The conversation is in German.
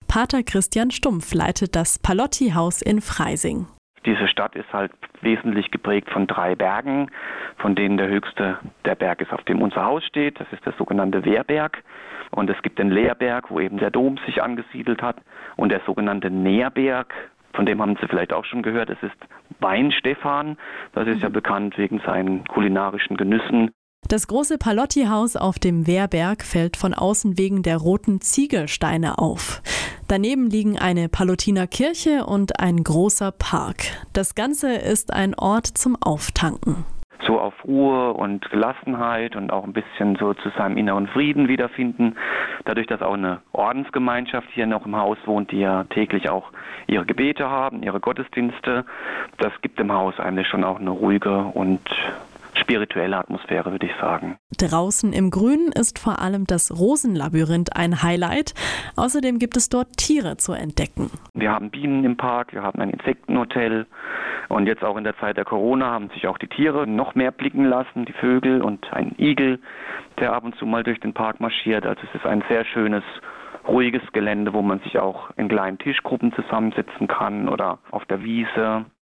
Pater Christian Stumpf leitet das Palotti-Haus in Freising. Diese Stadt ist halt wesentlich geprägt von 3 Bergen, von denen der höchste der Berg ist, auf dem unser Haus steht. Das ist der sogenannte Wehrberg. Und es gibt den Lehrberg, wo eben der Dom sich angesiedelt hat. Und der sogenannte Nährberg, von dem haben Sie vielleicht auch schon gehört, es ist Weinstefan. Das ist ja bekannt wegen seinen kulinarischen Genüssen. Das große Palotti-Haus auf dem Wehrberg fällt von außen wegen der roten Ziegelsteine auf. Daneben liegen eine Pallottiner Kirche und ein großer Park. Das Ganze ist ein Ort zum Auftanken. So auf Ruhe und Gelassenheit und auch ein bisschen so zu seinem inneren Frieden wiederfinden. Dadurch, dass auch eine Ordensgemeinschaft hier noch im Haus wohnt, die ja täglich auch ihre Gebete haben, ihre Gottesdienste, das gibt dem Haus eigentlich schon auch eine ruhige und spirituelle Atmosphäre, würde ich sagen. Draußen im Grünen ist vor allem das Rosenlabyrinth ein Highlight. Außerdem gibt es dort Tiere zu entdecken. Wir haben Bienen im Park, wir haben ein Insektenhotel und jetzt auch in der Zeit der Corona haben sich auch die Tiere noch mehr blicken lassen, die Vögel und ein Igel, der ab und zu mal durch den Park marschiert. Also es ist ein sehr schönes, ruhiges Gelände, wo man sich auch in kleinen Tischgruppen zusammensetzen kann oder auf der Wiese.